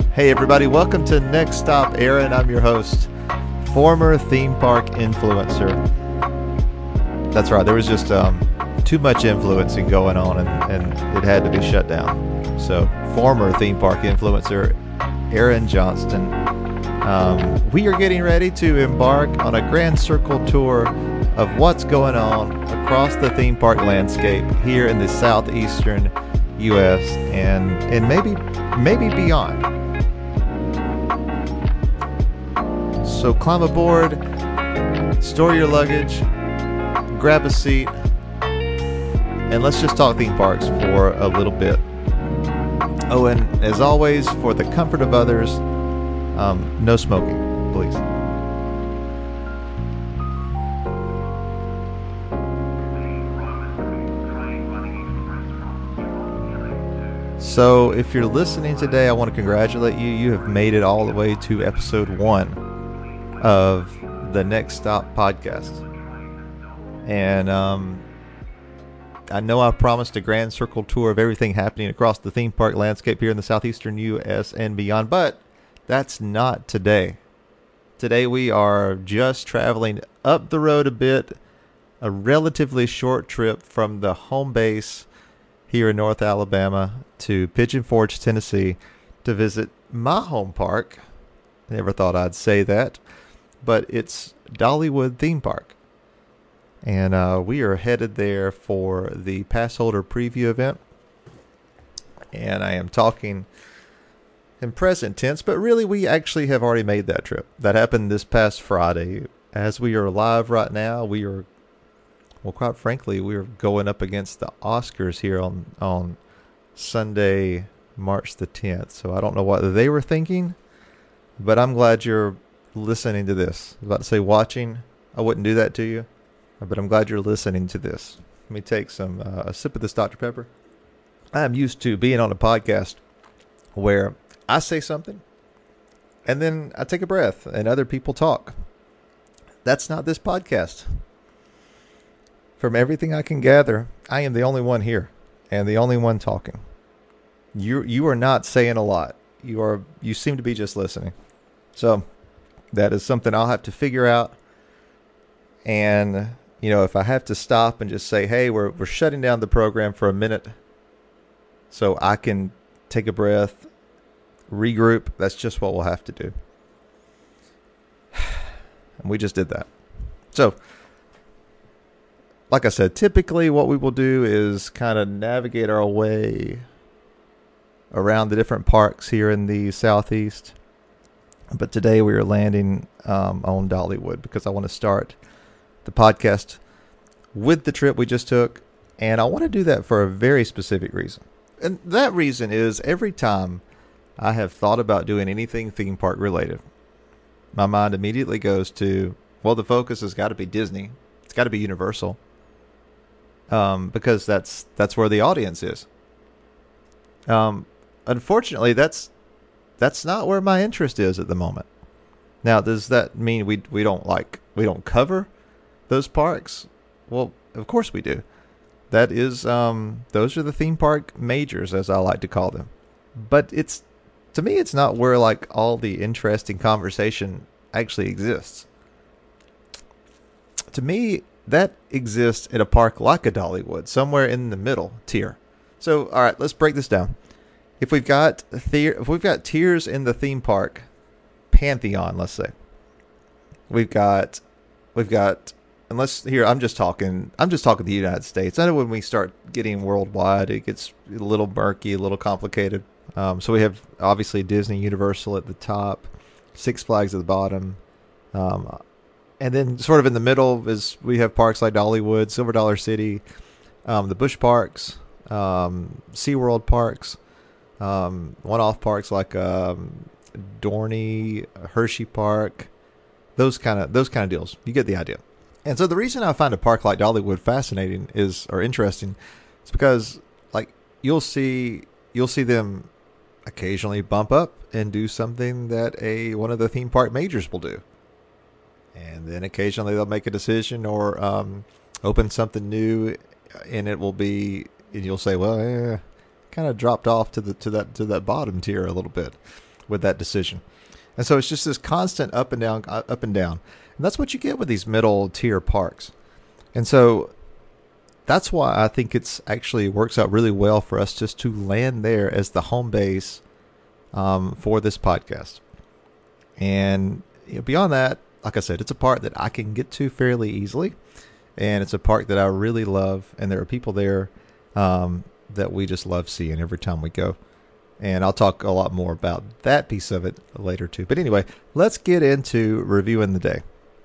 Hey everybody, welcome to Next Stop Aaron. I'm your host, former theme park influencer. That's right, there was just too much influencing going on and it had to be shut down. So, former theme park influencer Aaron Johnston. We are getting ready to embark on a grand circle tour of what's going on across the theme park landscape here in the southeastern U.S. and maybe beyond. So climb aboard, store your luggage, grab a seat, and let's just talk theme parks for a little bit. Oh, and as always, for the comfort of others, no smoking, please. So if you're listening today, I want to congratulate you. You have made it all the way to episode 1 of the Next Stop podcast. And I know I promised a grand circle tour of everything happening across the theme park landscape here in the southeastern U.S. and beyond, but that's not today. Today we are just traveling up the road a bit, a relatively short trip from the home base here in North Alabama to Pigeon Forge, Tennessee, to visit my home park. Never thought I'd say that, but it's Dollywood Theme Park. And we are headed there for the pass holder preview event. And I am talking in present tense, but really we actually have already made that trip. That happened this past Friday. As we are live right now, quite frankly, we are going up against the Oscars here on Sunday, March the 10th. So I don't know what they were thinking, but I'm glad you're listening to this. I was about to say watching. I wouldn't do that to you, but I'm glad you're listening to this. Let me take a sip of this Dr. Pepper. I am used to being on a podcast where I say something and then I take a breath and other people talk. That's not this podcast. From everything I can gather, I am the only one here and the only one talking. You are not saying a lot. You seem to be just listening. So that is something I'll have to figure out. And if I have to stop and just say, "Hey, we're shutting down the program for a minute," so I can take a breath, regroup, that's just what we'll have to do. And we just did that. So, like I said, typically what we will do is kind of navigate our way around the different parks here in the southeast. But today we are landing on Dollywood because I want to start the podcast with the trip we just took. And I want to do that for a very specific reason. And that reason is every time I have thought about doing anything theme park related, my mind immediately goes to, well, the focus has got to be Disney. It's got to be Universal. Because that's where the audience is. Unfortunately, that's not where my interest is at the moment. Now, does that mean we don't cover those parks? Well, of course we do. That is, those are the theme park majors, as I like to call them. But to me, it's not where all the interesting conversation actually exists. To me, that exists at a park like a Dollywood, somewhere in the middle tier. So, all right, let's break this down. If we've got tiers in the theme park pantheon, let's say, we've got, unless here I'm just talking the United States. I know when we start getting worldwide, it gets a little murky, a little complicated. So we have obviously Disney, Universal at the top, Six Flags at the bottom. And then sort of in the middle is we have parks like Dollywood, Silver Dollar City, the Busch Parks, SeaWorld parks, one-off parks like Dorney, Hershey Park, those kind of deals. You get the idea. And so the reason I find a park like Dollywood fascinating or interesting is because you'll see them occasionally bump up and do something that one of the theme park majors will do. And then occasionally they'll make a decision or open something new, and it will be, and you'll say, well, kind of dropped off to that bottom tier a little bit. with that decision. And so it's just this constant up and down, up and down. And that's what you get with these middle tier parks. And so that's why I think it's actually works out really well for us just to land there as the home base for this podcast. And beyond that, like I said, it's a park that I can get to fairly easily. And it's a park that I really love. And there are people there that we just love seeing every time we go. And I'll talk a lot more about that piece of it later too. But anyway, let's get into reviewing the day.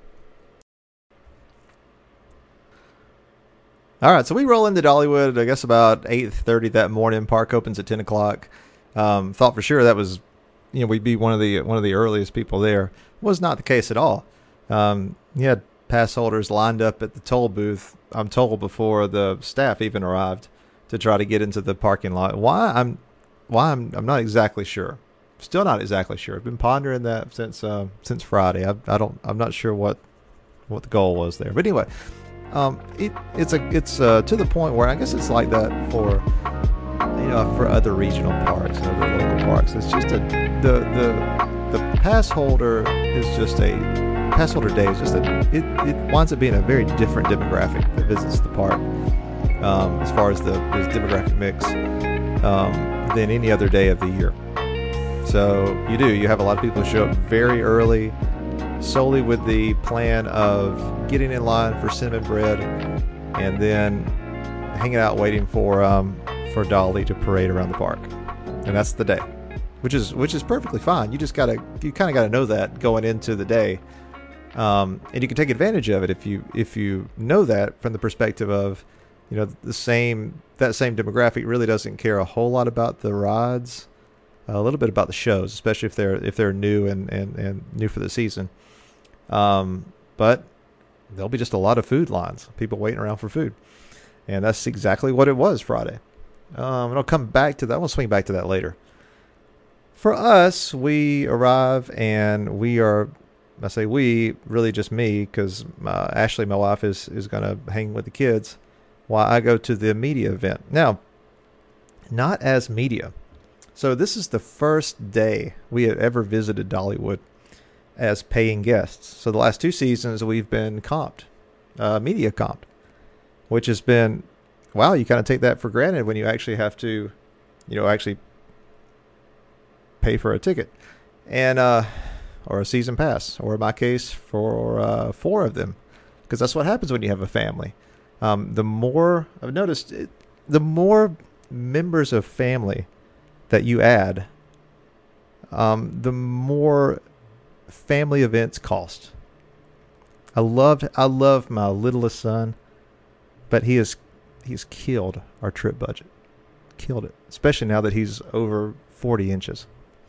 All right, so we roll into Dollywood, I guess about 8:30 that morning. Park opens at 10 o'clock. Thought for sure that was, we'd be one of the earliest people there. Was not the case at all. You had pass holders lined up at the toll booth, I'm told, before the staff even arrived to try to get into the parking lot. Why I'm not exactly sure. Still not exactly sure. I've been pondering that since Friday. I'm not sure what the goal was there. But anyway, it's to the point where I guess it's like that for other regional parks and other local parks. It's just the pass holder is just a pass holder day is just it winds up being a very different demographic that visits the park as far as the demographic mix than any other day of the year. So you have a lot of people who show up very early, solely with the plan of getting in line for cinnamon bread and then hanging out waiting for Dolly to parade around the park. And that's the day, which is perfectly fine. You kind of got to know that going into the day. And you can take advantage of it if you know that from the perspective of, that same demographic really doesn't care a whole lot about the rides, a little bit about the shows, especially if they're new and new for the season. But there'll be just a lot of food lines, people waiting around for food, and that's exactly what it was Friday. And I'll come back to that. We'll swing back to that later. For us, we arrive and we are. I say we, really just me, because Ashley, my wife, is going to hang with the kids while I go to the media event. Now, not as media. So this is the first day we have ever visited Dollywood as paying guests. So the last 2 seasons we've been comped, media comped, which has been, wow, you kind of take that for granted when you actually have to, actually pay for a ticket. And, or a season pass, or in my case, for 4 of them, because that's what happens when you have a family. The more I've noticed, the more members of family that you add, the more family events cost. I love my littlest son, but he's killed our trip budget, killed it, especially now that he's over 40 inches.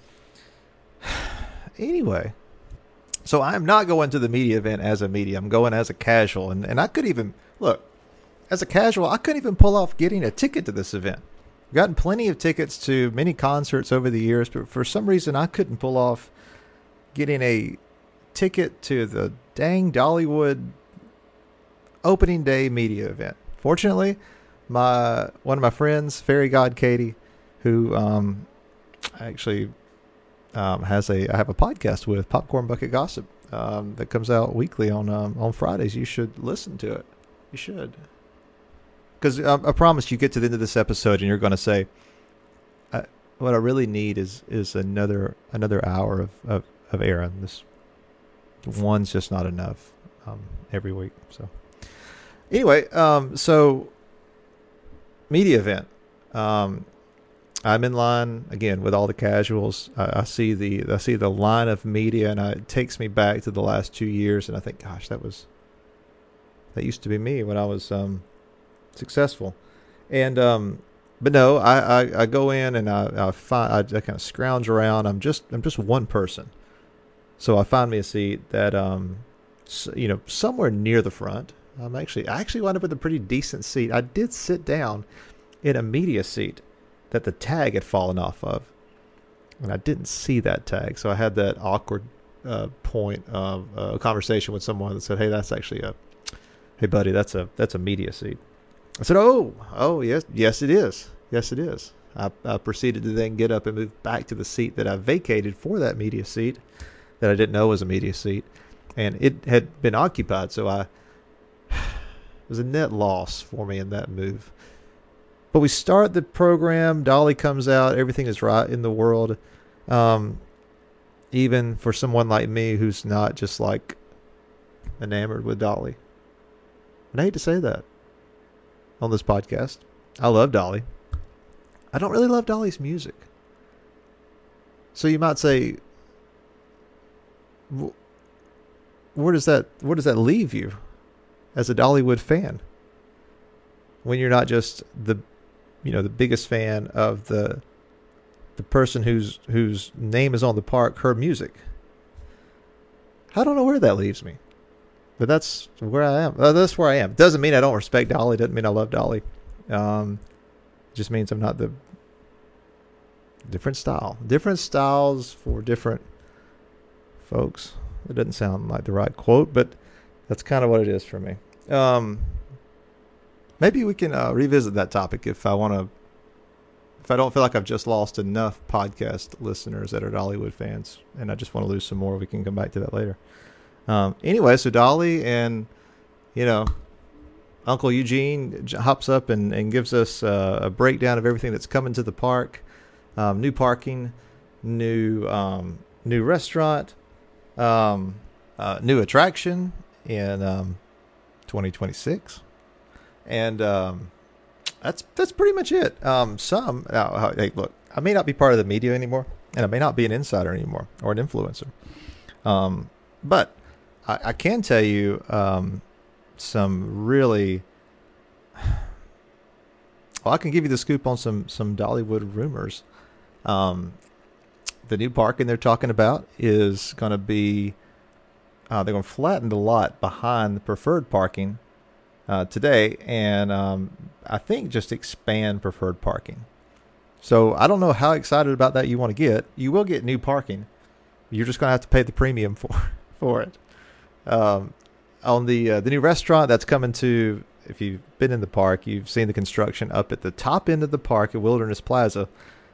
Anyway, so I'm not going to the media event as a media. I'm going as a casual. And I could even, look, as a casual, I couldn't even pull off getting a ticket to this event. I've gotten plenty of tickets to many concerts over the years, but for some reason I couldn't pull off getting a ticket to the dang Dollywood opening day media event. Fortunately, one of my friends, Fairy God Katie, who actually... I have a podcast with, Popcorn Bucket Gossip, that comes out weekly on Fridays. You should listen to it. You should, because I promise you get to the end of this episode and you're going to say, "What I really need is another hour of Aaron. This one's just not enough every week." So anyway, so media event. I'm in line again with all the casuals. I see the line of media, and it takes me back to the last 2 years, and I think, gosh, that used to be me when I was successful. And but no, I go in and I kind of scrounge around. I'm just one person, so I find me a seat that somewhere near the front. I actually wound up with a pretty decent seat. I did sit down in a media seat that the tag had fallen off of, and I didn't see that tag, so I had that awkward point of a conversation with someone that said, "Hey, that's actually hey buddy, that's a media seat." I said, "Oh, yes it is, I proceeded to then get up and move back to the seat that I vacated for that media seat that I didn't know was a media seat. And it had been occupied, so it was a net loss for me in that move. But we start the program, Dolly comes out, everything is right in the world. Even for someone like me who's not just like enamored with Dolly. And I hate to say that on this podcast. I love Dolly. I don't really love Dolly's music. So you might say, where does that leave you as a Dollywood fan? When you're not just the biggest fan of the person whose name is on the park, her music. I don't know where that leaves me. But that's where I am. That's where I am. Doesn't mean I don't respect Dolly. Doesn't mean I love Dolly. Just means I'm not the different style. Different styles for different folks. It doesn't sound like the right quote, but that's kind of what it is for me. Maybe we can revisit that topic if I don't feel like I've just lost enough podcast listeners that are Dollywood fans, and I just want to lose some more. We can come back to that later. Anyway, so Dolly and, Uncle Eugene hops up and gives us a breakdown of everything that's coming to the park. New parking, new restaurant, new attraction in 2026. And that's pretty much it. Hey, look, I may not be part of the media anymore, and I may not be an insider anymore or an influencer. But I can tell you some really... Well, I can give you the scoop on some Dollywood rumors. The new parking they're talking about is going to be... they're going to flatten the lot behind the preferred parking today, and I think just expand preferred parking. So I don't know how excited about that you want to get. You will get new parking. You're just going to have to pay the premium for it. On the new restaurant that's coming to, if you've been in the park, you've seen the construction up at the top end of the park at Wilderness Plaza.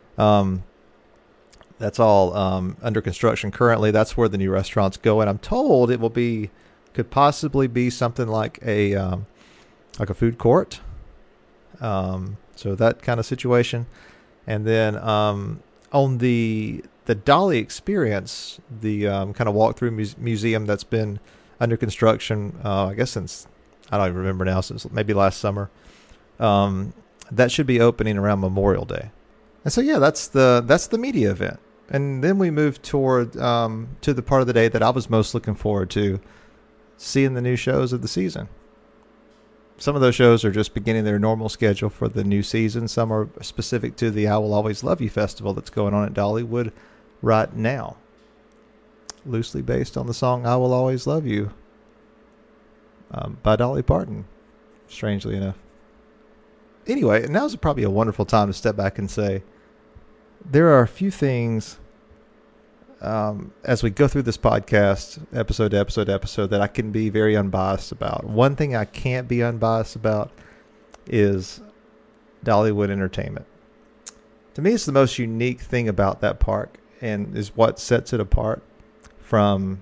That's all under construction currently. That's where the new restaurant's going. I'm told it could possibly be something like a food court. So that kind of situation. And then on the Dolly Experience, the kind of walkthrough museum that's been under construction, I guess since, I don't even remember now, since maybe last summer. That should be opening around Memorial Day. And so, yeah, that's the media event. And then we move toward to the part of the day that I was most looking forward to, seeing the new shows of the season. Some of those shows are just beginning their normal schedule for the new season. Some are specific to the I Will Always Love You festival that's going on at Dollywood right now. Loosely based on the song I Will Always Love You by Dolly Parton, strangely enough. Anyway, now's probably a wonderful time to step back and say, there are a few things as we go through this podcast, episode to episode to episode, that I can be very unbiased about. One thing I can't be unbiased about is Dollywood Entertainment. To me, it's the most unique thing about that park, and is what sets it apart from,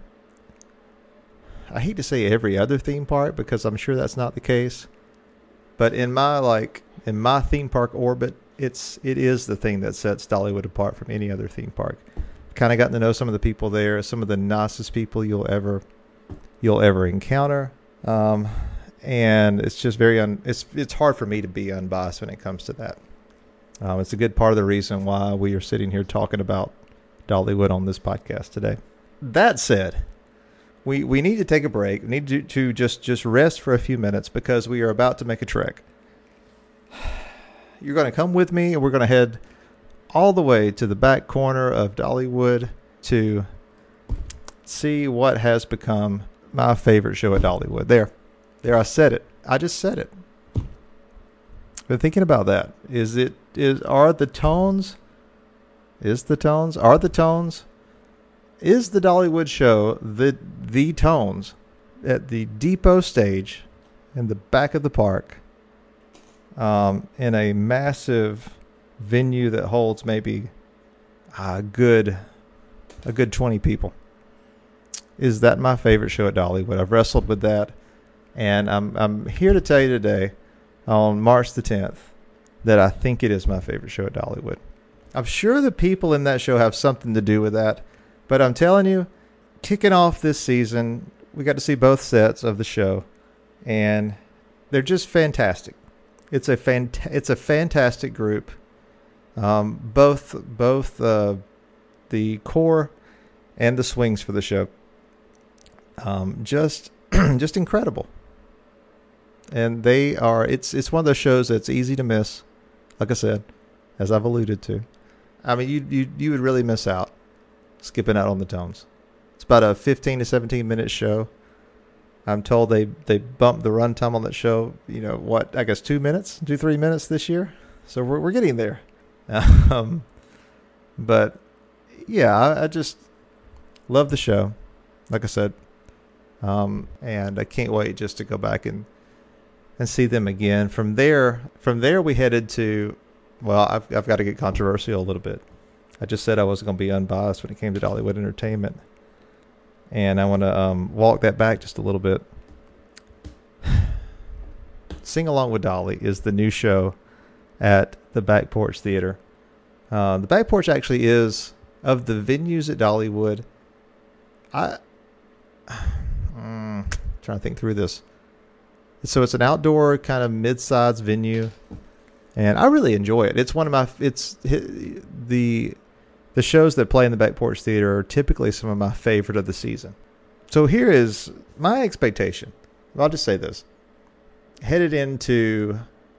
I hate to say every other theme park, because I'm sure that's not the case. But in my theme park orbit, it is the thing that sets Dollywood apart from any other theme park. Kind of gotten to know some of the people there, some of the nicest people you'll ever encounter, and it's just it's hard for me to be unbiased when it comes to that. It's a good part of the reason why we are sitting here talking about Dollywood on this podcast today. That said, we need to take a break. We need to just rest for a few minutes, because we are about to make a trek. You're going to come with me, and we're going to head all the way to the back corner of Dollywood to see what has become my favorite show at Dollywood. There, I said it. I just said it. Been thinking about that. Are the tones? Is the Dollywood show the tones at the depot stage in the back of the park, in a massive venue that holds maybe a good 20 people. Is that my favorite show at Dollywood? I've wrestled with that, and I'm here to tell you today, on March the 10th, that I think it is my favorite show at Dollywood. I'm sure the people in that show have something to do with that, but I'm telling you, kicking off this season, we got to see both sets of the show, and they're just fantastic. It's a fantastic group. Both the core and the swings for the show. Just incredible. And they are, it's one of those shows that's easy to miss. Like I said, as I've alluded to. I mean, you would really miss out skipping out on the tones. It's about a 15 to 17 minute show. I'm told they bumped the runtime on that show, I guess 3 minutes this year. So we're getting there. But yeah, I just love the show, like I said. And I can't wait just to go back and see them again. From there we headed to, well, I've got to get controversial a little bit. I just said I wasn't going to be unbiased when it came to Dollywood Entertainment. And I want to walk that back just a little bit. Sing Along with Dolly is the new show at the Back Porch Theater. The Back Porch actually is, of the venues at Dollywood, trying to think through this. So it's an outdoor kind of mid-sized venue, and I really enjoy it. It's one of my, the shows that play in the Back Porch Theater are typically some of my favorite of the season. So here is my expectation. I'll just say this. Headed into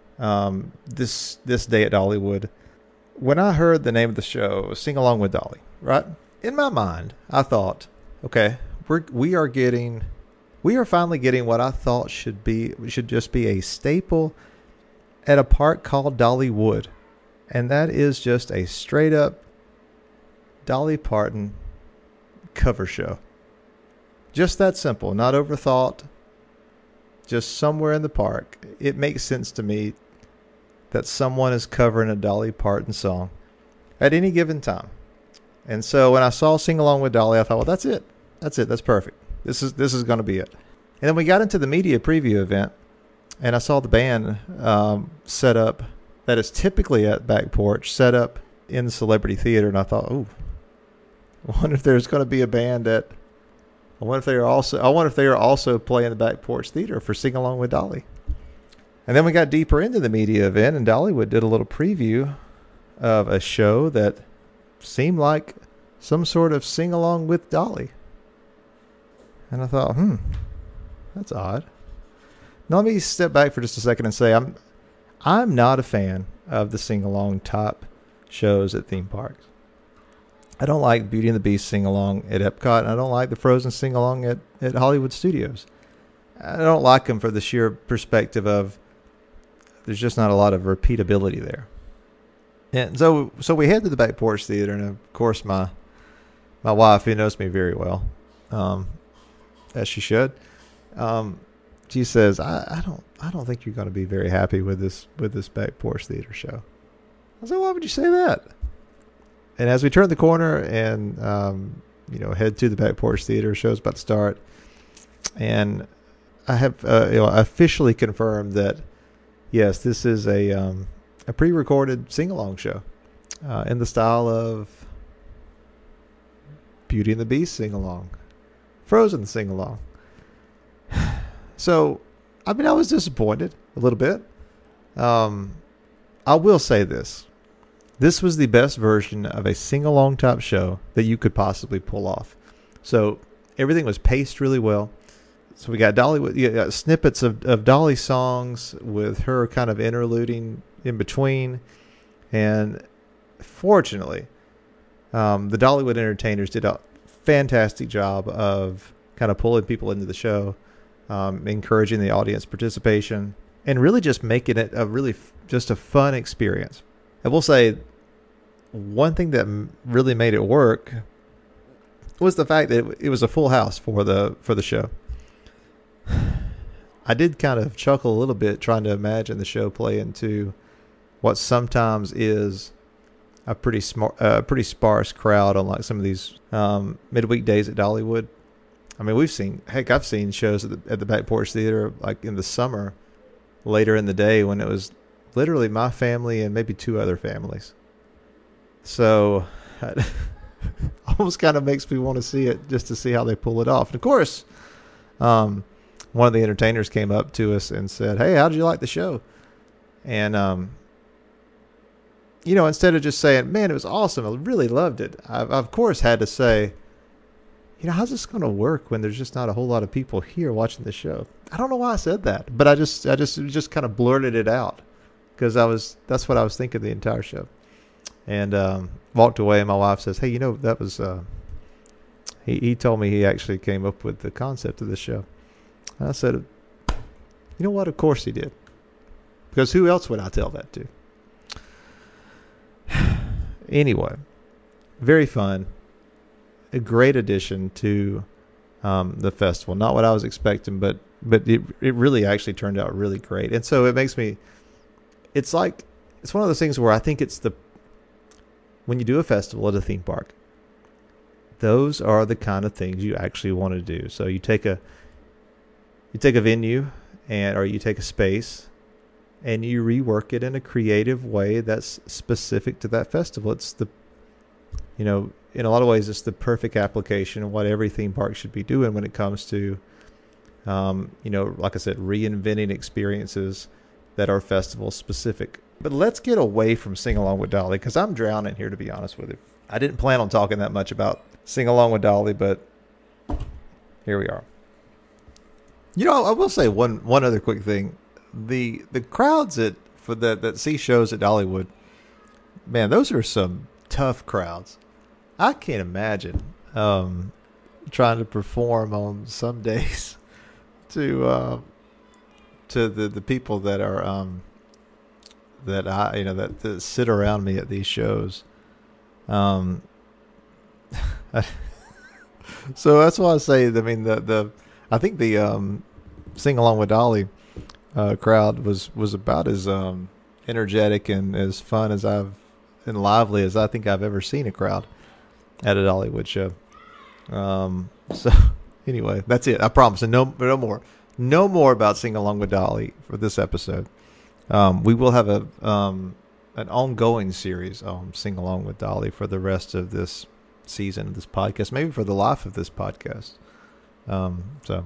this day at Dollywood, when I heard the name of the show, Sing Along with Dolly, right? In my mind, I thought, okay, we are finally getting what I thought should just be a staple at a park called Dollywood. And that is just a straight up Dolly Parton cover show. Just that simple, not overthought, just somewhere in the park. It makes sense to me that someone is covering a Dolly Parton song at any given time. And so when I saw Sing Along with Dolly, I thought, well, that's it. That's perfect. This is going to be it. And then we got into the media preview event, and I saw the band set up that is typically at Back Porch, set up in the Celebrity Theater, and I thought, ooh, I wonder if there's going to be a band I wonder if they are also playing the Back Porch Theater for Sing Along with Dolly. And then we got deeper into the media event, and Dollywood did a little preview of a show that seemed like some sort of sing along with Dolly. And I thought, that's odd. Now let me step back for just a second and say I'm not a fan of the sing along type shows at theme parks. I don't like Beauty and the Beast sing along at Epcot, and I don't like the Frozen sing along at Hollywood Studios. I don't like them for the sheer perspective of there's just not a lot of repeatability there. And so we head to the Back Porch Theater, and of course my wife, who knows me very well, as she should, she says, I don't think you're going to be very happy with this Back Porch Theater show. I said, why would you say that? And as we turn the corner and head to the Back Porch Theater, show's about to start, and I have officially confirmed that yes, this is a pre-recorded sing-along show in the style of Beauty and the Beast sing-along, Frozen sing-along. So, I mean, I was disappointed a little bit. I will say this. This was the best version of a sing-along type show that you could possibly pull off. So, everything was paced really well. So we got Dolly, snippets of Dolly songs with her kind of interluding in between. And fortunately, the Dollywood entertainers did a fantastic job of kind of pulling people into the show, encouraging the audience participation, and really just making it just a fun experience. I will say one thing that really made it work was the fact that it was a full house for the show. I did kind of chuckle a little bit trying to imagine the show playing to what sometimes is a pretty sparse crowd on like some of these midweek days at Dollywood. I mean, I've seen shows at the Back Porch Theater like in the summer, later in the day when it was literally my family and maybe two other families. So almost kind of makes me want to see it just to see how they pull it off. And of course, one of the entertainers came up to us and said, "Hey, how did you like the show?" And instead of just saying, "Man, it was awesome, I really loved it," I've of course had to say, how's this going to work when there's just not a whole lot of people here watching the show? I don't know why I said that, but I just kind of blurted it out because that's what I was thinking the entire show. And walked away, and my wife says, "Hey, that was he told me he actually came up with the concept of this show." And I said, "You know what? Of course he did, because who else would I tell that to?" Anyway, very fun, a great addition to the festival. Not what I was expecting, but it really actually turned out really great. And so it makes me, it's one of those things where I think when you do a festival at a theme park, those are the kind of things you actually want to do. So you take a venue or you take a space and you rework it in a creative way that's specific to that festival. It's in a lot of ways, it's the perfect application of what every theme park should be doing when it comes to, like I said, reinventing experiences that are festival specific. But let's get away from Sing Along with Dolly, because I'm drowning here, to be honest with you. I didn't plan on talking that much about Sing Along with Dolly, but here we are. I will say one other quick thing. The crowds that see shows at Dollywood, man, those are some tough crowds. I can't imagine trying to perform on some days to the people that are that sit around me at these shows. So that's why I say, I mean, I think the Sing Along with Dolly crowd was about as energetic and as fun and lively as I think I've ever seen a crowd at a Dollywood show. So anyway, that's it. I promise. And no more about Sing Along with Dolly for this episode. We will have an ongoing series on Sing Along with Dolly for the rest of this season of this podcast, maybe for the life of this podcast. So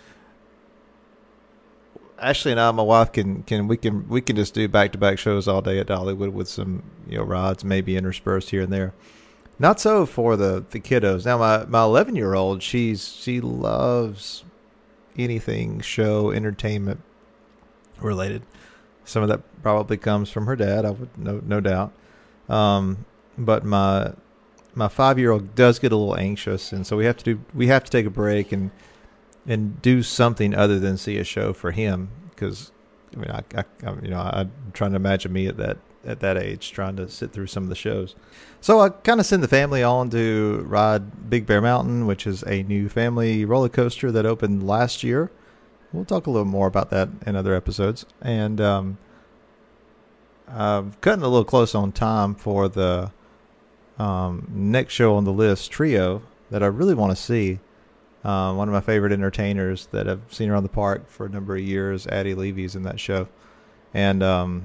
Ashley and I, my wife, can just do back-to-back shows all day at Dollywood with some rides maybe interspersed here and there. Not so for the kiddos. Now my 11-year-old, she loves anything show entertainment related. Some of that probably comes from her dad, I would no doubt. But my 5-year-old does get a little anxious, and so we have to take a break and do something other than see a show for him, because I mean I'm trying to imagine me at that age trying to sit through some of the shows. So I kind of send the family on to ride Big Bear Mountain, which is a new family roller coaster that opened last year. We'll talk a little more about that in other episodes. And I'm cutting a little close on time for the next show on the list, Trio, that I really want to see. One of my favorite entertainers that I've seen around the park for a number of years, Addie Levy's in that show. And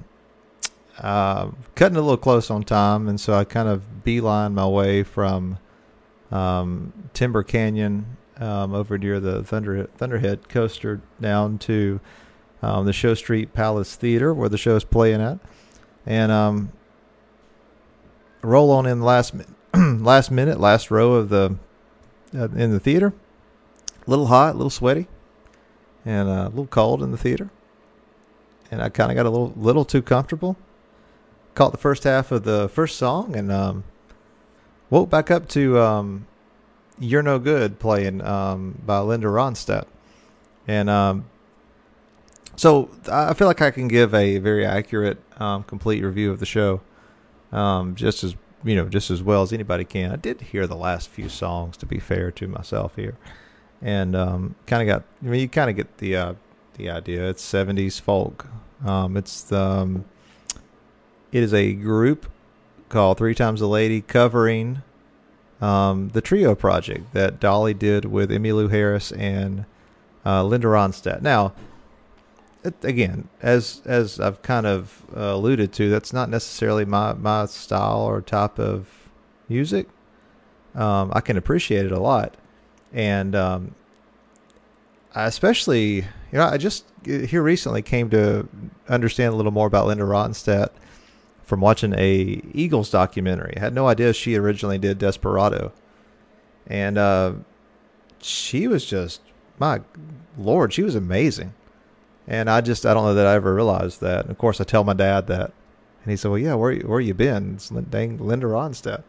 cutting a little close on time, and so I kind of beeline my way from Timber Canyon over near the Thunderhead coaster down to the Show Street Palace Theater where the show's playing at, and roll on in the last row of the in the theater. A little hot, a little sweaty, and a little cold in the theater, and I kind of got a little too comfortable. Caught the first half of the first song and woke back up to You're No Good playing by Linda Ronstadt. And so I feel like I can give a very accurate, complete review of the show just as well as anybody can. I did hear the last few songs, to be fair to myself here. And you kind of get the idea. It's 70s folk. It's the It is a group called Three Times a Lady covering the Trio project that Dolly did with Emmylou Harris and Linda Ronstadt. Now, again, as I've kind of alluded to, that's not necessarily my style or type of music. I can appreciate it a lot, and I especially, I just here recently came to understand a little more about Linda Ronstadt from watching a Eagles documentary. I had no idea she originally did Desperado, and she was just, my Lord, she was amazing. And I don't know that I ever realized that. And of course, I tell my dad that, and he said, "Well, yeah, where you been? It's dang Linda Ronstadt."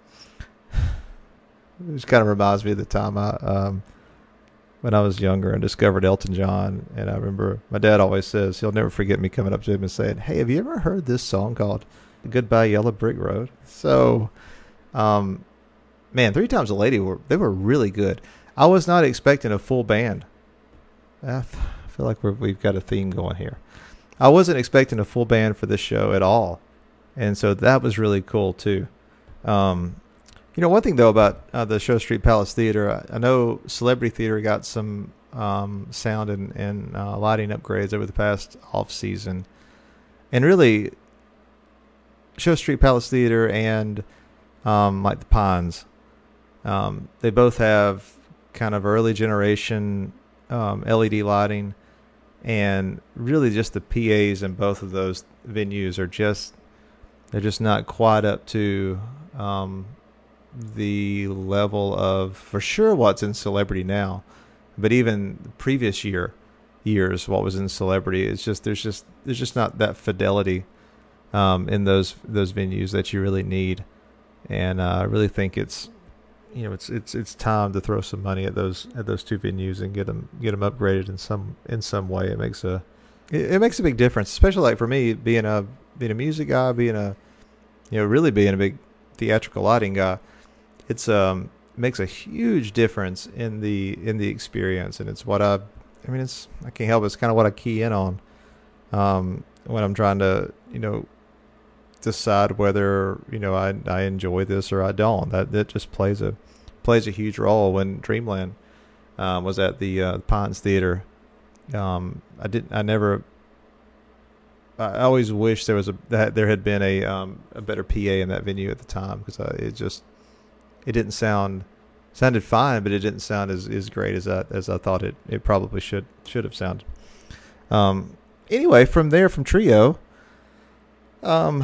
It just kind of reminds me of the time when I was younger and discovered Elton John. And I remember my dad always says he'll never forget me coming up to him and saying, "Hey, have you ever heard this song called Goodbye Yellow Brick Road?" So, man, Three Times a Lady they were really good. I was not expecting a full band. I feel like we've got a theme going here. I wasn't expecting a full band for this show at all, and so that was really cool too. One thing though about the Show Street Palace Theater, I know Celebrity Theater got some sound and lighting upgrades over the past off season, and really, Show Street Palace Theater and like the Pines, they both have kind of early generation LED lighting, and really just the PAs in both of those venues they're just not quite up to the level of, for sure, what's in Celebrity now, but even the previous years what was in Celebrity, it's just there's just not that fidelity in those venues that you really need. And I really think it's time to throw some money at those two venues and get them upgraded in some way. It makes a big difference, especially like for me being a music guy, really being a big theatrical lighting guy. It's makes a huge difference in the experience, and it's what I can't help it. It's kind of what I key in on when I'm trying to decide whether I enjoy this or I don't. That just plays a huge role. When Dreamland was at the Pines Theater, I always wish there had been a better PA in that venue at the time, because it didn't sounded fine, but it didn't sound as great as I thought it probably should have sounded. Anyway, from Trio, I'll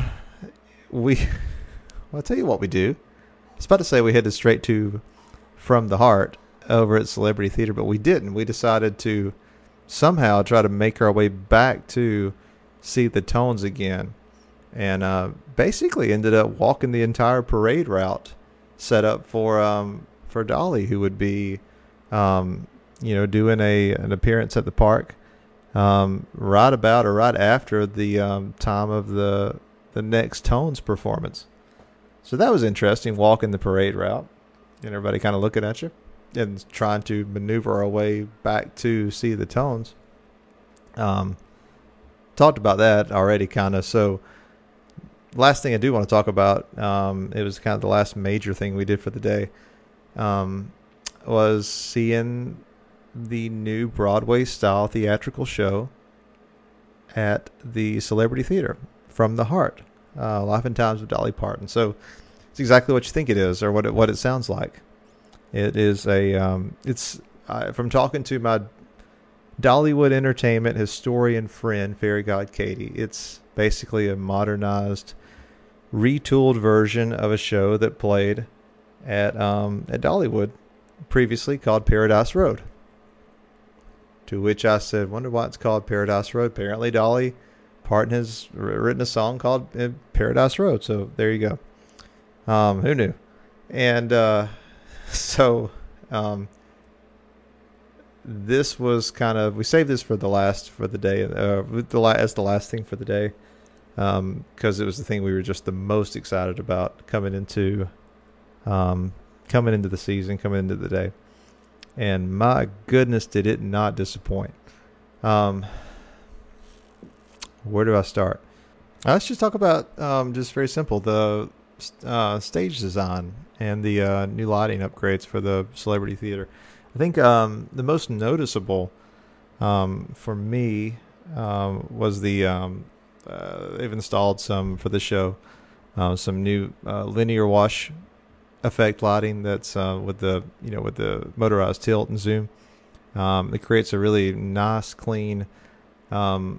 tell you what we do. I was about to say we headed straight to From the Heart over at Celebrity Theater, but we didn't. We decided to somehow try to make our way back to See the Tones again, and basically ended up walking the entire parade route set up for Dolly, who would be doing an appearance at the park right about or right after the time of the next Tones performance. So that was interesting, walking the parade route and everybody kind of looking at you and trying to maneuver our way back to See the Tones. Talked about that already kind of. So last thing I do want to talk about, it was kind of the last major thing we did for the day, was seeing the new Broadway style theatrical show at the Celebrity Theater, From the Heart, Life and Times of Dolly Parton. So it's exactly what you think it is, or what it sounds like. It is from talking to my Dollywood Entertainment historian friend, Fairy God Katie, it's basically a modernized, retooled version of a show that played at Dollywood previously, called Paradise Road. To which I said, wonder why it's called Paradise Road. Apparently Dolly Parton has written a song called Paradise Road. So there you go. Who knew? And this was kind of, we saved this for the day, as the last thing for the day, because it was the thing we were just the most excited about coming into the season, coming into the day. And my goodness, did it not disappoint. Where do I start? Let's just talk about just very simple the stage design and the new lighting upgrades for the Celebrity Theater. I think the most noticeable for me was they've installed some for the show some new linear wash effect lighting that's with the motorized tilt and zoom. It creates a really nice, clean, um,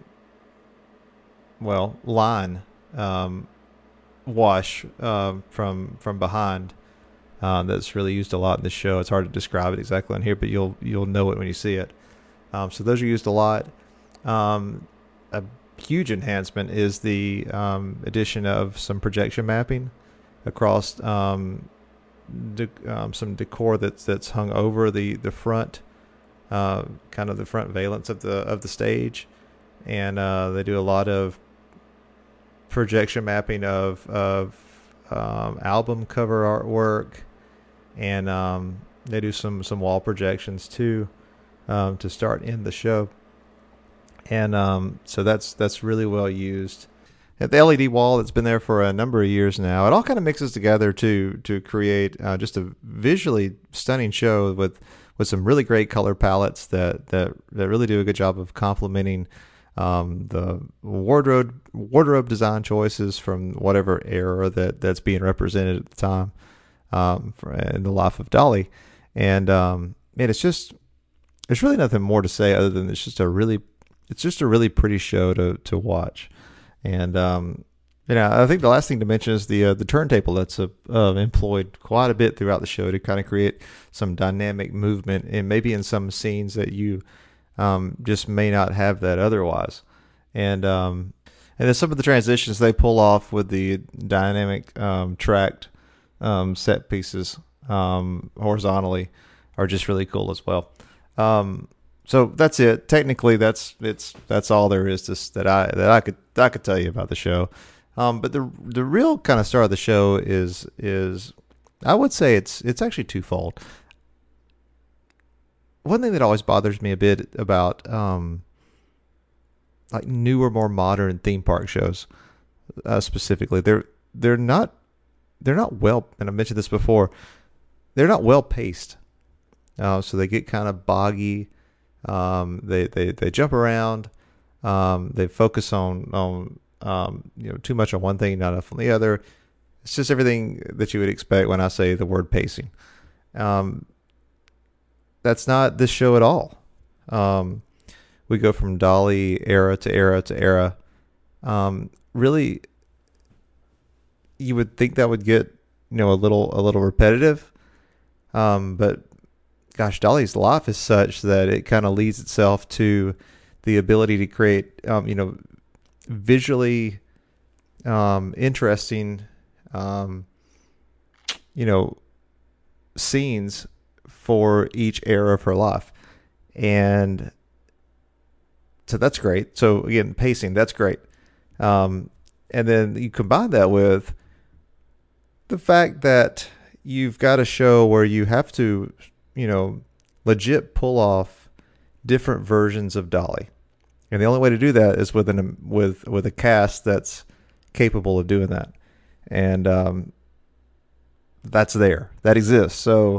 line um, wash from behind. That's really used a lot in the show. It's hard to describe it exactly on here, but you'll know it when you see it. So those are used a lot. A huge enhancement is the addition of some projection mapping across some decor that's hung over the front, kind of the front valence of the stage, and they do a lot of projection mapping of album cover artwork, and they do some wall projections too to start in the show, and so that's really well used. At the LED wall that's been there for a number of years now, it all kind of mixes together to create just a visually stunning show with some really great color palettes that really do a good job of complementing the wardrobe design choices from whatever era that's being represented at the time in the life of Dolly. And man, there's really nothing more to say other than it's just a really pretty show to watch. And I think the last thing to mention is the turntable that's employed quite a bit throughout the show to kind of create some dynamic movement, and maybe in some scenes that you just may not have that otherwise. And then some of the transitions they pull off with the dynamic tracked set pieces horizontally are just really cool as well. So that's it. Technically, that's all there is that I could tell you about the show. But the real kind of star of the show is I would say it's actually twofold. One thing that always bothers me a bit about like newer, more modern theme park shows, specifically, they're not well, and I mentioned this before, they're not well paced. So they get kind of boggy. They jump around. They focus on too much on one thing, not enough on the other. It's just everything that you would expect when I say the word pacing. That's not this show at all. We go from Dolly era to era to era. Really, you would think that would get a little repetitive. But gosh, Dolly's life is such that it kind of leads itself to the ability to create, visually interesting, scenes for each era of her life. And so that's great. So again, pacing, that's great. And then you combine that with the fact that you've got a show where you have to, legit pull off different versions of Dolly. And the only way to do that is with a cast that's capable of doing that. And that's there. That exists. So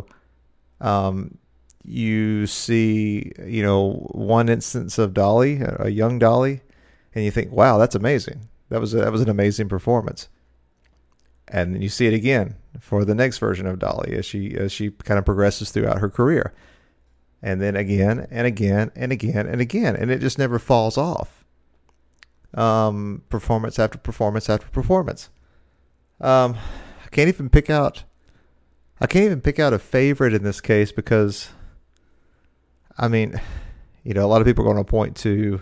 you see, one instance of Dolly, a young Dolly, and you think, wow, that's amazing. That was an amazing performance. And then you see it again for the next version of Dolly as she kind of progresses throughout her career. And then again and again and again and again. And it just never falls off. Performance after performance after performance. I can't even pick out a favorite in this case because, I mean, a lot of people are going to point to,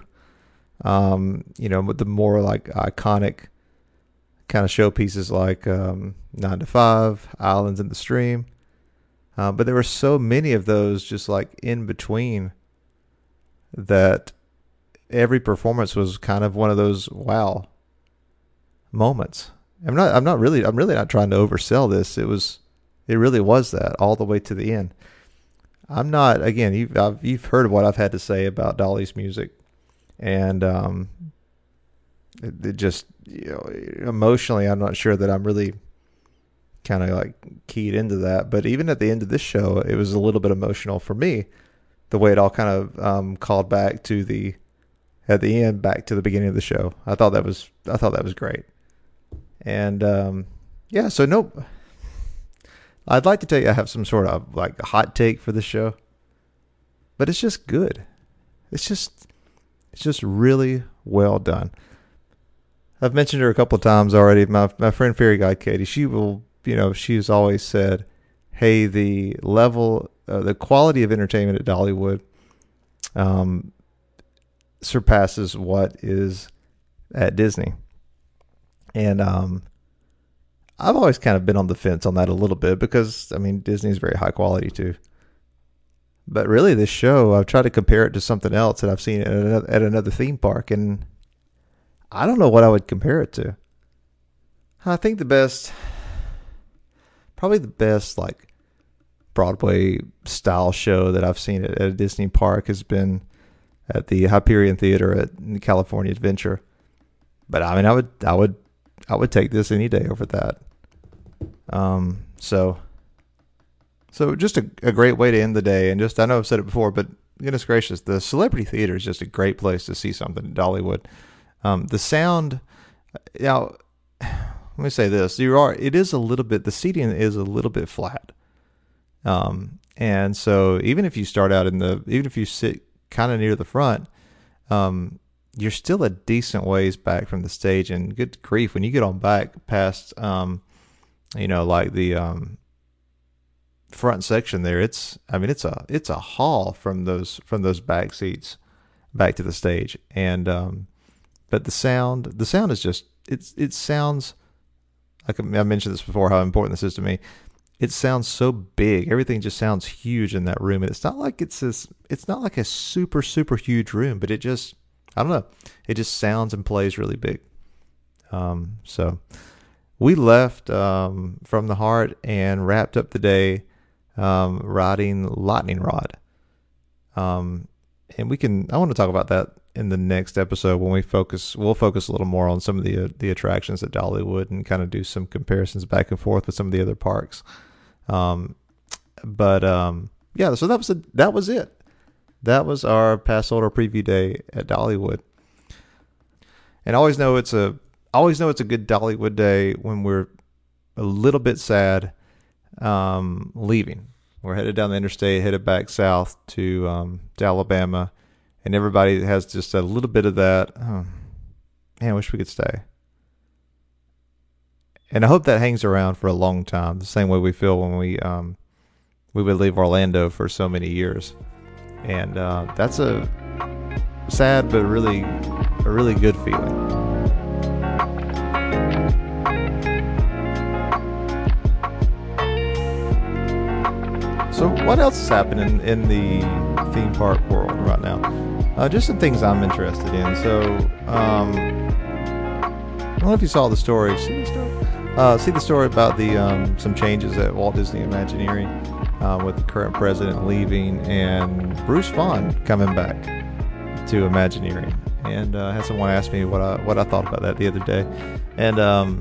the more like iconic kind of showpieces like 9 to 5, Islands in the Stream. But there were so many of those just like in between that every performance was kind of one of those wow moments. I'm really not trying to oversell this. It really was that all the way to the end. I'm not, again, you've heard what I've had to say about Dolly's music, and it just, emotionally, I'm not sure that I'm really kind of like keyed into that. But even at the end of this show, it was a little bit emotional for me, the way it all kind of called back to at the end, back to the beginning of the show. I thought that was great. And yeah, so nope. I'd like to tell you I have some sort of like hot take for this show, but it's just good. It's just really well done. I've mentioned her a couple of times already. My friend Fairy Guy Katie, she will, she's always said, hey, the level, the quality of entertainment at Dollywood surpasses what is at Disney. And I've always kind of been on the fence on that a little bit because, I mean, Disney's very high quality too. But really, this show, I've tried to compare it to something else that I've seen at another theme park, and I don't know what I would compare it to. I think probably the best, like, Broadway style show that I've seen at a Disney park has been at the Hyperion Theater at California Adventure. But I mean, I would take this any day over that. So just a great way to end the day. And just, I know I've said it before, but goodness gracious, the Celebrity Theater is just a great place to see something at Dollywood. The sound, now, let me say this. The seating is a little bit flat. And so even if you sit kind of near the front, you're still a decent ways back from the stage, and good grief, when you get on back past, like the, front section there, it's a haul from those back seats back to the stage. And, but the sound is just, it sounds like, I mentioned this before, how important this is to me. It sounds so big. Everything just sounds huge in that room. And it's not like a super, super huge room, but it just, I don't know. It just sounds and plays really big. So we left from the Heart and wrapped up the day riding Lightning Rod. And I want to talk about that in the next episode when we'll focus a little more on some of the attractions at Dollywood and kind of do some comparisons back and forth with some of the other parks. Yeah, so that was it. That was our Pass Holder preview day at Dollywood. And I always know it's a good Dollywood day when we're a little bit sad leaving. We're headed down the interstate, headed back south to Alabama, and everybody has just a little bit of that. Oh, man, I wish we could stay. And I hope that hangs around for a long time, the same way we feel when we would leave Orlando for so many years. And that's a sad but a really good feeling. So what else is happening in the theme park world right now? Just some things I'm interested in. So I don't know if you saw the story. See the story about some changes at Walt Disney Imagineering with the current president leaving and Bruce Vaughan coming back to Imagineering. And had someone ask me what I thought about that the other day. And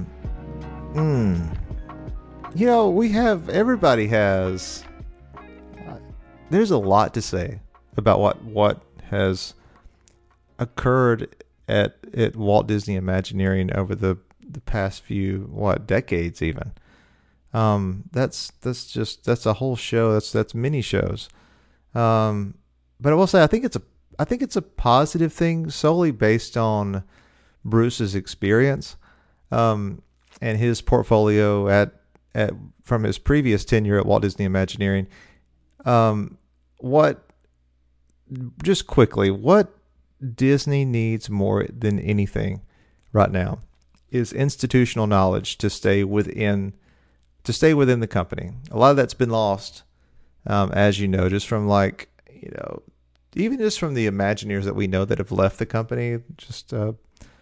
everybody has. There's a lot to say about what has occurred at Walt Disney Imagineering over the past few decades even. That's a whole show. That's many shows. But I will say I think it's a positive thing solely based on Bruce's experience and his portfolio at from his previous tenure at Walt Disney Imagineering. What Disney needs more than anything right now is institutional knowledge to stay within the company. A lot of that's been lost, as you know, just from even just from the Imagineers that we know that have left the company. Just Joe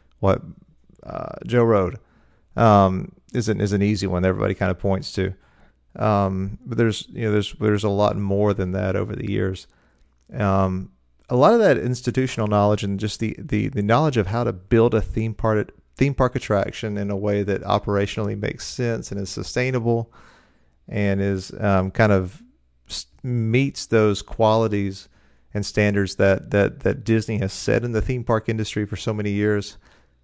Rohde is an easy one that everybody kind of points to. But there's a lot more than that over the years. A a lot of that institutional knowledge and just the knowledge of how to build a theme park attraction in a way that operationally makes sense and is sustainable and is kind of meets those qualities and standards that Disney has set in the theme park industry for so many years.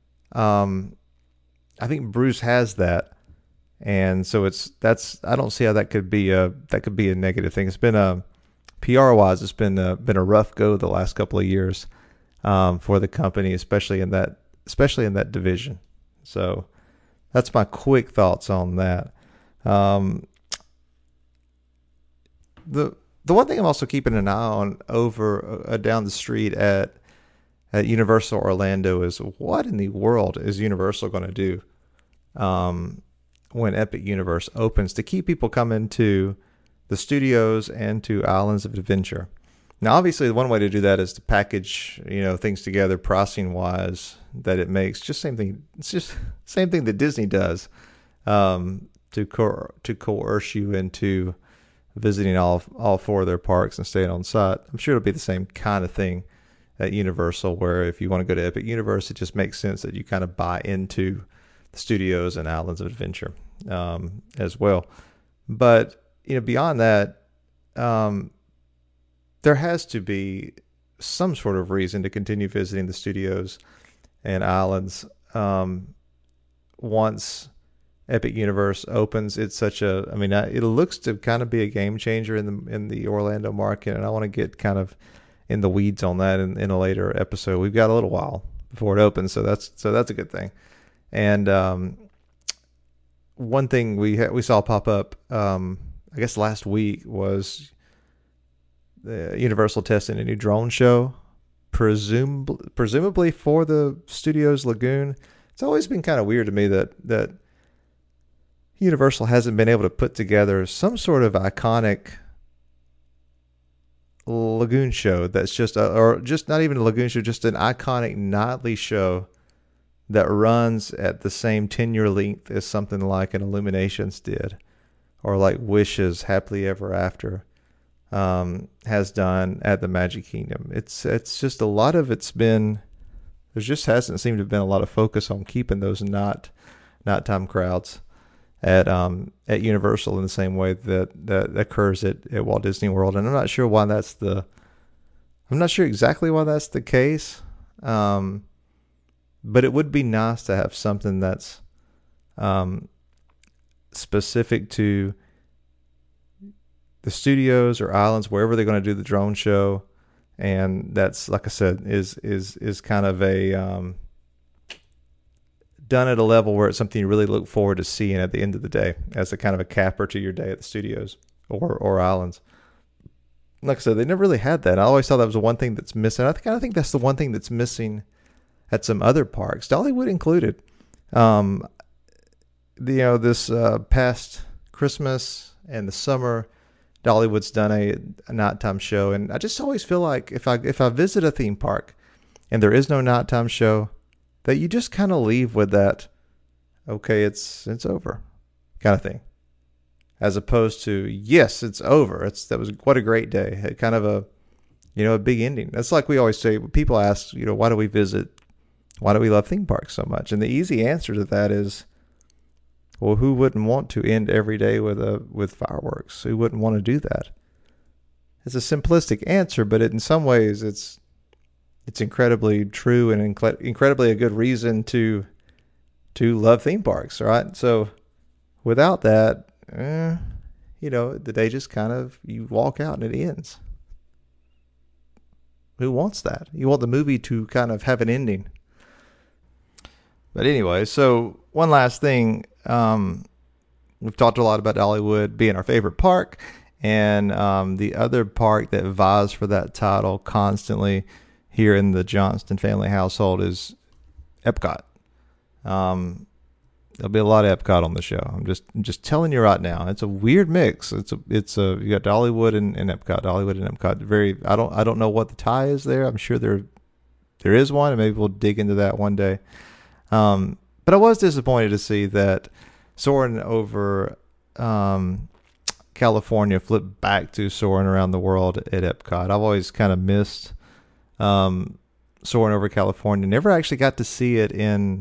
I think Bruce has that, and so I don't see how that could be a negative thing. It's been a PR wise, it's been a rough go the last couple of years for the company, especially in that division. So that's my quick thoughts on that. The one thing I'm also keeping an eye on over down the street at Universal Orlando is what in the world is Universal going to do when Epic Universe opens to keep people coming to the studios and to Islands of Adventure. Now, obviously, one way to do that is to package, things together pricing wise that it makes. Just same thing. It's just same thing that Disney does to coerce you into visiting all four of their parks and staying on site. I'm sure it'll be the same kind of thing at Universal, where if you want to go to Epic Universe, it just makes sense that you kind of buy into the studios and Islands of Adventure as well. But beyond that, there has to be some sort of reason to continue visiting the studios and islands once Epic Universe opens. It's it looks to kind of be a game changer in the Orlando market, and I want to get kind of in the weeds on that in a later episode. We've got a little while before it opens, so that's a good thing. And one thing we saw pop up, I guess last week, was Universal testing a new drone show, presumably for the Studios Lagoon. It's always been kind of weird to me that Universal hasn't been able to put together some sort of iconic lagoon show that's just not even a lagoon show, just an iconic nightly show that runs at the same tenure length as something like an Illuminations did, or like Wish's Happily Ever After has done at the Magic Kingdom. It's just a lot of it's been, there just hasn't seemed to have been a lot of focus on keeping those nighttime crowds at Universal in the same way that occurs at Walt Disney World. And I'm not sure exactly why that's the case. But it would be nice to have something that's specific to the studios or islands, wherever they're going to do the drone show. And that's, like I said, is kind of a done at a level where it's something you really look forward to seeing at the end of the day as a kind of a capper to your day at the studios or islands. Like I said, they never really had that. I always thought that was the one thing that's missing. I think that's the one thing that's missing at some other parks, Dollywood included. This past Christmas and the summer, Dollywood's done a nighttime show, and I just always feel like if I visit a theme park and there is no nighttime show, that you just kind of leave with that, okay, it's over kind of thing, as opposed to, yes, it's over. That was what a great day. Kind of a big ending. That's like we always say. People ask, why do we visit? Why do we love theme parks so much? And the easy answer to that is, well, who wouldn't want to end every day with fireworks? Who wouldn't want to do that? It's a simplistic answer, but in some ways it's incredibly true and incredibly a good reason to love theme parks, right? So without that, the day just kind of, you walk out and it ends. Who wants that? You want the movie to kind of have an ending. But anyway, so one last thing. We've talked a lot about Dollywood being our favorite park, and the other park that vies for that title constantly here in the Johnston family household is Epcot. There'll be a lot of Epcot on the show. I'm just telling you right now. It's a weird mix. You got Dollywood and Epcot. Dollywood and Epcot. I don't know what the tie is there. I'm sure there is one, and maybe we'll dig into that one day. But I was disappointed to see that soaring over California flipped back to soaring around the world at Epcot. I've always kind of missed soaring over California. Never actually got to see it in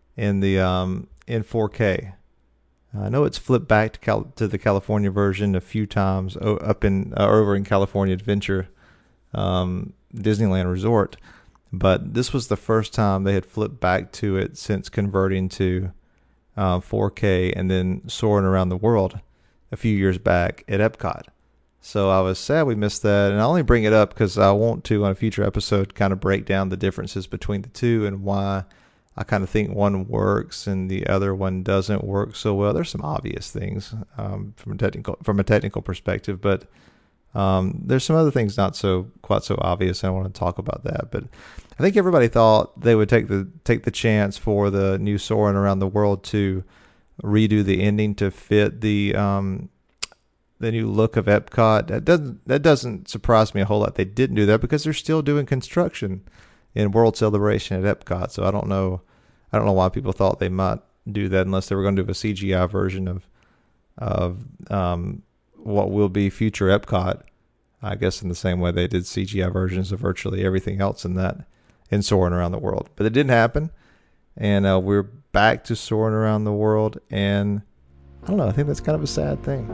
4K. I know it's flipped back to the California version a few times over in California Adventure Disneyland Resort, but this was the first time they had flipped back to it since converting to 4K and then soaring around the world a few years back at Epcot. So I was sad we missed that, and I only bring it up because I want to, on a future episode, kind of break down the differences between the two and why I kind of think one works and the other one doesn't work so well. There's some obvious things from a technical perspective, but there's some other things not quite so obvious. And I want to talk about that. But I think everybody thought they would take the chance for the new Soaring Around the World to redo the ending to fit the new look of Epcot. That doesn't surprise me a whole lot. They didn't do that because they're still doing construction in World Celebration at Epcot. So I don't know why people thought they might do that unless they were going to do a CGI version of what will be future Epcot. I guess in the same way they did CGI versions of virtually everything else in Soaring Around the World. But it didn't happen, and we're back to Soaring Around the World, and I don't know. I think that's kind of a sad thing.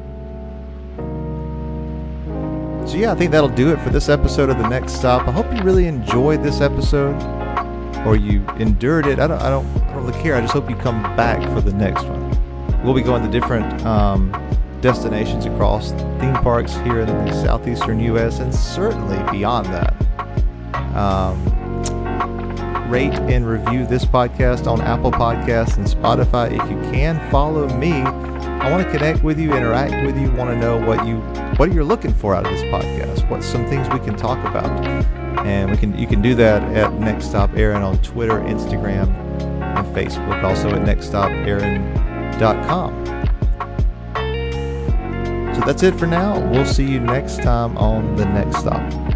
So yeah, I think that'll do it for this episode of The Next Stop. I hope you really enjoyed this episode, or you endured it. I don't really care. I just hope you come back for the next one. We'll be going to different destinations across theme parks here in the southeastern U.S. and certainly beyond that. Rate and review this podcast on Apple Podcasts and Spotify if you can. Follow me. I want to connect with you, interact with you, want to know what you're looking for out of this podcast. What's some things we can talk about, and you can do that at Next Stop Aaron on Twitter, Instagram, and Facebook. Also at nextstopaaron.com. So that's it for now. We'll see you next time on The Next Stop.